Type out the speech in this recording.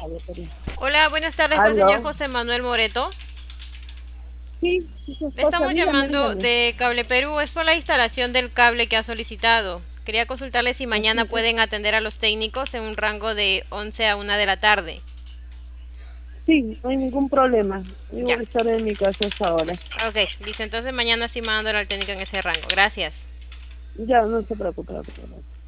Cable Perú. Hola, buenas tardes con el señor ¿Aló? José Manuel Moreto. Sí, sí, su Le esposa, estamos dígame, llamando dígame. de Cable Perú, es por la instalación del cable que ha solicitado. Quería consultarle si mañana Sí, pueden atender a los técnicos en un rango de 11 a 1 de la tarde. sí, no hay ningún problema. Yo Ya, voy a estar en mi casa hasta ahora. ok, listo, entonces mañana sí mandándole al técnico en ese rango. Gracias. Ya, no se preocupe. No se preocupe.